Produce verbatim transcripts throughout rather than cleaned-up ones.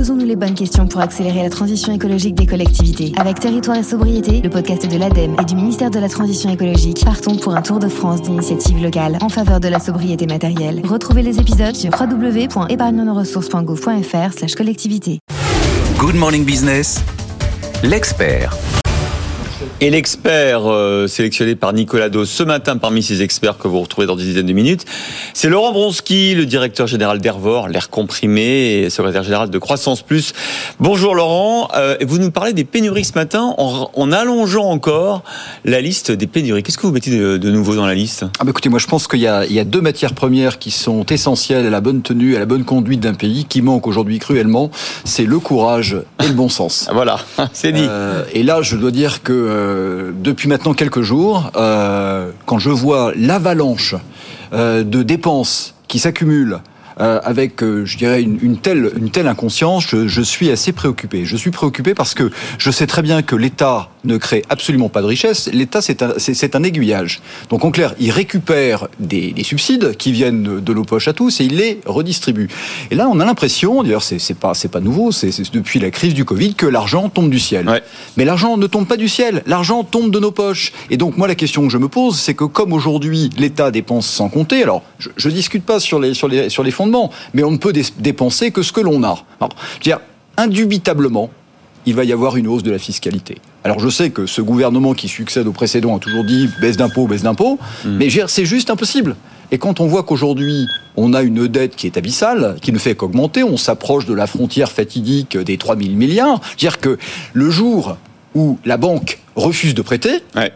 Posons-nous les bonnes questions pour accélérer la transition écologique des collectivités. Avec Territoire et Sobriété, le podcast de l'ADEME et du ministère de la Transition écologique, partons pour un tour de France d'initiatives locales en faveur de la sobriété matérielle. Retrouvez les épisodes sur w w w point épargne nos ressources point gouv point f r slash collectivité. Good Morning Business, l'expert. Et l'expert euh, sélectionné par Nicolas Dos ce matin parmi ces experts que vous retrouvez dans une dizaine de minutes, c'est Laurent Bronski, le directeur général d'Ervor, l'air comprimé et secrétaire général de Croissance Plus. Bonjour Laurent, euh, vous nous parlez des pénuries ce matin en, en allongeant encore la liste des pénuries. Qu'est-ce que vous mettez de, de nouveau dans la liste ? Ah bah écoutez, moi je pense qu'il y a, il y a deux matières premières qui sont essentielles à la bonne tenue, à la bonne conduite d'un pays, qui manquent aujourd'hui cruellement, c'est le courage et le bon sens. Voilà, c'est dit. Euh, et là, je dois dire que euh, depuis maintenant quelques jours, euh, quand je vois l'avalanche euh, de dépenses qui s'accumulent euh, avec, euh, je dirais, une, une telle, une telle inconscience, je, je suis assez préoccupé. Je suis préoccupé parce que je sais très bien que l'État ne crée absolument pas de richesse. L'État, c'est un, c'est, c'est un aiguillage. Donc, en clair, il récupère des, des subsides qui viennent de, de nos poches à tous et il les redistribue. Et là, on a l'impression, d'ailleurs, c'est, c'est pas, c'est pas nouveau, c'est, c'est depuis la crise du Covid, que l'argent tombe du ciel. Ouais. Mais l'argent ne tombe pas du ciel. L'argent tombe de nos poches. Et donc, moi, la question que je me pose, c'est que comme aujourd'hui, l'État dépense sans compter, alors, je, je discute pas sur les, sur les, sur les fondements, mais on ne peut dé- dépenser que ce que l'on a. Alors, je veux dire, indubitablement, il va y avoir une hausse de la fiscalité. Alors je sais que ce gouvernement qui succède au précédent a toujours dit baisse d'impôts, baisse d'impôts, mmh. mais c'est juste impossible. Et quand on voit qu'aujourd'hui, on a une dette qui est abyssale, qui ne fait qu'augmenter, on s'approche de la frontière fatidique des trois mille milliards, c'est-à-dire que le jour où la banque refuse de prêter, ouais.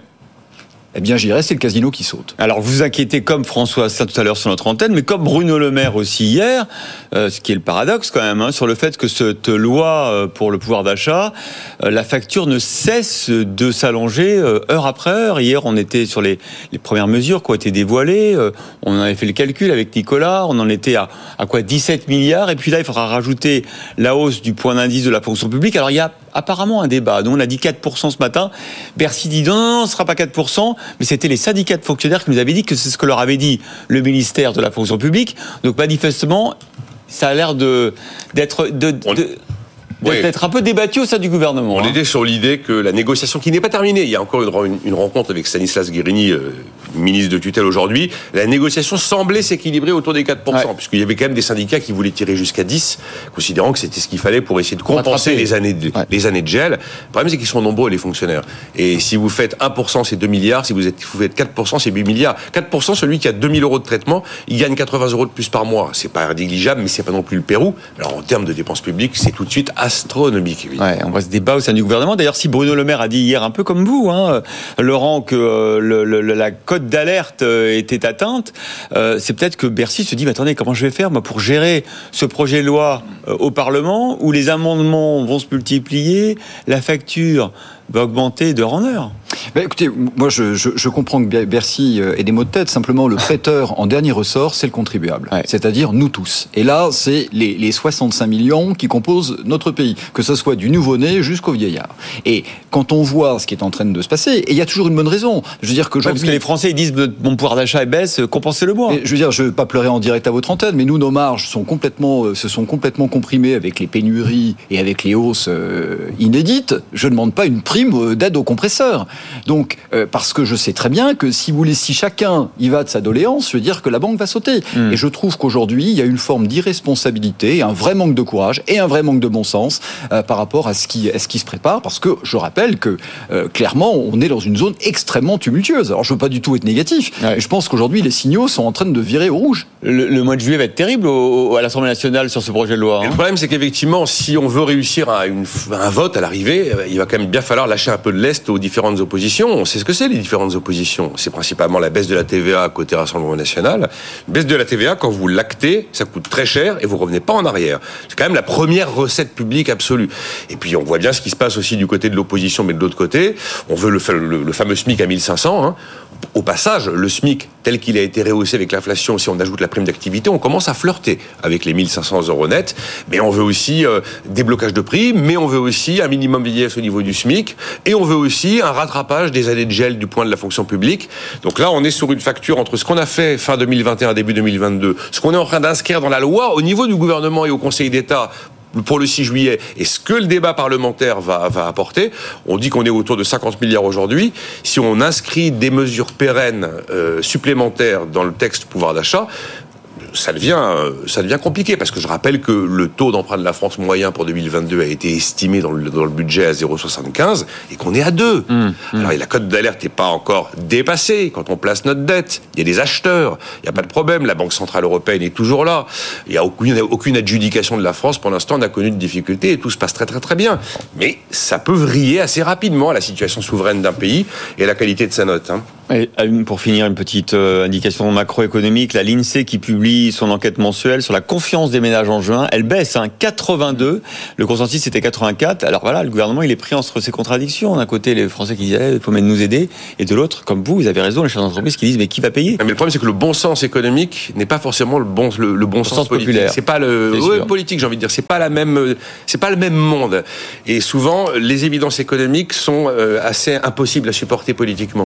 eh bien, je dirais, c'est le casino qui saute. Alors, vous vous inquiétez comme François ça tout à l'heure sur notre antenne, mais comme Bruno Le Maire aussi hier, euh, ce qui est le paradoxe quand même, hein, sur le fait que cette loi euh, pour le pouvoir d'achat, euh, la facture ne cesse de s'allonger euh, heure après heure. Hier, on était sur les, les premières mesures qui ont été dévoilées. Euh, on avait fait le calcul avec Nicolas. On en était à, à quoi dix-sept milliards. Et puis là, il faudra rajouter la hausse du point d'indice de la fonction publique. Alors, il y a apparemment un débat. Nous, on a dit quatre pour cent ce matin. Bercy dit non, non, non, ce ne sera pas quatre pour cent. Mais c'était les syndicats de fonctionnaires qui nous avaient dit que c'est ce que leur avait dit le ministère de la fonction publique. Donc manifestement, ça a l'air de, d'être... De, de, de, Oui. d'être un peu débattu au sein du gouvernement. On hein. était sur l'idée que la négociation, qui n'est pas terminée, il y a encore une, une rencontre avec Stanislas Guerini, euh, ministre de tutelle aujourd'hui, la négociation semblait s'équilibrer autour des quatre pour cent, ouais. puisqu'il y avait quand même des syndicats qui voulaient tirer jusqu'à dix, considérant que c'était ce qu'il fallait pour essayer de compenser les années de, ouais. les années de gel. Le problème, c'est qu'ils sont nombreux, les fonctionnaires. Et si vous faites un pour cent, c'est deux milliards, si vous, êtes, vous faites quatre pour cent, c'est huit milliards. quatre pour cent, celui qui a deux mille euros de traitement, il gagne quatre-vingts euros de plus par mois. C'est pas négligeable, mais c'est pas non plus le Pérou. Alors, en termes de dépenses publiques, c'est tout de suite astronomique. Ouais, on voit ce débat au sein du gouvernement. D'ailleurs, si Bruno Le Maire a dit hier, un peu comme vous, hein, Laurent, que euh, le, le, la cote d'alerte euh, était atteinte, euh, c'est peut-être que Bercy se dit, mais attendez, comment je vais faire moi pour gérer ce projet de loi euh, au Parlement où les amendements vont se multiplier, la facture va augmenter d'heure en heure. Ben écoutez, moi je, je, je comprends que Bercy ait des maux de tête. Simplement, le prêteur en dernier ressort, c'est le contribuable, ouais. c'est-à-dire nous tous. Et là, c'est les, les soixante-cinq millions qui composent notre pays, que ce soit du nouveau-né jusqu'au vieillard. Et quand on voit ce qui est en train de se passer, et il y a toujours une bonne raison. Je veux dire que ouais, parce que les Français ils disent mon pouvoir d'achat baisse, compensez-le moi. Je veux dire, je ne veux pas pleurer en direct à votre antenne, mais nous, nos marges sont complètement, se sont complètement comprimées avec les pénuries et avec les hausses euh, inédites. Je ne demande pas une prime d'aide aux compresseurs. Donc, euh, parce que je sais très bien que si vous laissez chacun y va de sa doléance, je veux dire que la banque va sauter. Mmh. Et je trouve qu'aujourd'hui, il y a une forme d'irresponsabilité, un vrai manque de courage et un vrai manque de bon sens euh, par rapport à ce qui, à ce qui se prépare. Parce que je rappelle que, euh, clairement, on est dans une zone extrêmement tumultueuse. Alors, je ne veux pas du tout être négatif, ouais. mais je pense qu'aujourd'hui, les signaux sont en train de virer au rouge. Le, le mois de juillet va être terrible au, au, à l'Assemblée nationale sur ce projet de loi. Hein. Le problème, c'est qu'effectivement, si on veut réussir à, une, à un vote à l'arrivée, il va quand même bien falloir lâcher un peu de lest aux différentes oppositions. On sait ce que c'est, les différentes oppositions. C'est principalement la baisse de la T V A côté Rassemblement National. Baisse de la T V A, quand vous l'actez, ça coûte très cher et vous revenez pas en arrière. C'est quand même la première recette publique absolue. Et puis, on voit bien ce qui se passe aussi du côté de l'opposition, mais de l'autre côté, on veut le, le, le fameux SMIC à mille cinq cents. Hein. Au passage, le SMIC, tel qu'il a été rehaussé avec l'inflation, si on ajoute la prime d'activité, on commence à flirter avec les mille cinq cents euros nets. Mais on veut aussi euh, des blocages de prix, mais on veut aussi un minimum vieillesse au niveau du SMIC, et on veut aussi un rattrapage des années de gel du point de la fonction publique. Donc là, on est sur une facture entre ce qu'on a fait fin deux mille vingt et un, début deux mille vingt-deux, ce qu'on est en train d'inscrire dans la loi au niveau du gouvernement et au Conseil d'État pour le six juillet et ce que le débat parlementaire va, va apporter, on dit qu'on est autour de cinquante milliards aujourd'hui. Si on inscrit des mesures pérennes euh, supplémentaires dans le texte pouvoir d'achat, ça devient, ça devient compliqué, parce que je rappelle que le taux d'emprunt de la France moyen pour deux mille vingt-deux a été estimé dans le, dans le budget à zéro virgule soixante-quinze et qu'on est à deux. Mmh, mmh. Alors la cote d'alerte n'est pas encore dépassée quand on place notre dette. Il y a des acheteurs, il n'y a pas de problème. La Banque Centrale Européenne est toujours là. Il n'y a aucune, aucune adjudication de la France. Pour l'instant, on a connu de difficultés et tout se passe très très très bien. Mais ça peut vriller assez rapidement à la situation souveraine d'un pays et à la qualité de sa note. Hein. Et pour finir, une petite euh, indication macroéconomique, la l'INSEE qui publie son enquête mensuelle sur la confiance des ménages en juin, elle baisse, hein, quatre-vingt-deux, le consensus c'était quatre-vingt-quatre, alors voilà, le gouvernement il est pris entre ces contradictions, d'un côté les Français qui disent eh, il faut même nous aider, et de l'autre, comme vous, vous avez raison, les chefs d'entreprise qui disent mais qui va payer ? Mais le problème c'est que le bon sens économique n'est pas forcément le bon, le, le bon le sens, sens politique. Populaire. C'est pas le c'est ouais, politique, j'ai envie de dire, c'est pas la même, c'est pas le même monde, et souvent les évidences économiques sont euh, assez impossibles à supporter politiquement.